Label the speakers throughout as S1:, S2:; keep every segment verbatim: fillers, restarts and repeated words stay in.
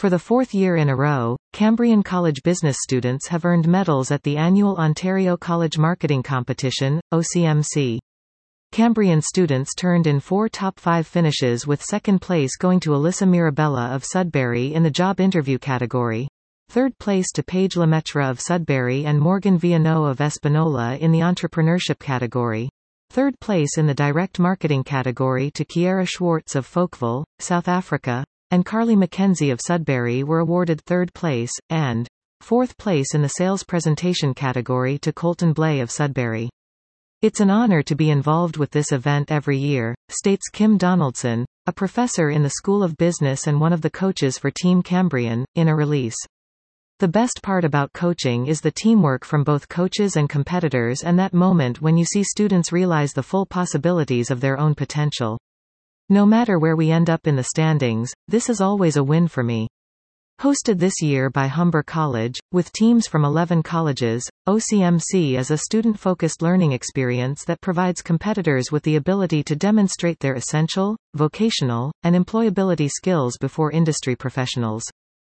S1: For the fourth year in a row, Cambrian College business students have earned medals at the annual Ontario College Marketing Competition, O C M C. Cambrian students turned in four top five finishes, with second place going to Alyssa Mirabella of Sudbury in the job interview category, third place to Paige Lemaitre of Sudbury and Morgan Viano of Espanola in the entrepreneurship category, third place in the direct marketing category to Kiera Schwartz of Folkville, South Africa, and Carly McKenzie of Sudbury were awarded third place, and fourth place in the sales presentation category to Colton Blay of Sudbury. It's an honor to be involved with this event every year, states Kim Donaldson, a professor in the School of Business and one of the coaches for Team Cambrian, in a release. The best part about coaching is the teamwork from both coaches and competitors, and that moment when you see students realize the full possibilities of their own potential. No matter where we end up in the standings, this is always a win for me. Hosted this year by Humber College, with teams from eleven colleges, O C M C is a student-focused learning experience that provides competitors with the ability to demonstrate their essential, vocational, and employability skills before industry professionals.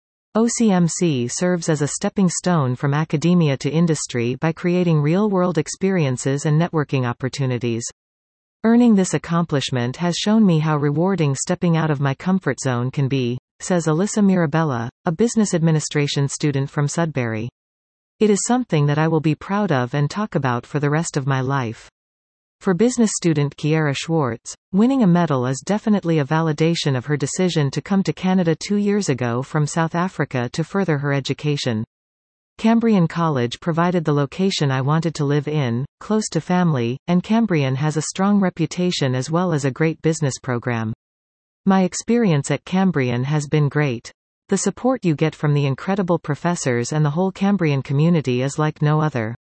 S1: O C M C serves as a stepping stone from academia to industry by creating real-world experiences and networking opportunities. Earning this accomplishment has shown me how rewarding stepping out of my comfort zone can be, says Alyssa Mirabella, a business administration student from Sudbury. It is something that I will be proud of and talk about for the rest of my life. For business student Kiera Schwartz, winning a medal is definitely a validation of her decision to come to Canada two years ago from South Africa to further her education. Cambrian College provided the location I wanted to live in, close to family, and Cambrian has a strong reputation as well as a great business program. My experience at Cambrian has been great. The support you get from the incredible professors and the whole Cambrian community is like no other.